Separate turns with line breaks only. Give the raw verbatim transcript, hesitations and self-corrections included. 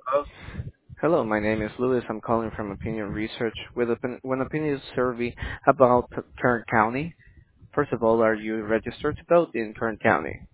Oh,
Hello, my name is Louis. I'm calling from Opinion Research with opin- one opinion survey about Kern County. First of all, are you registered to vote in Kern County?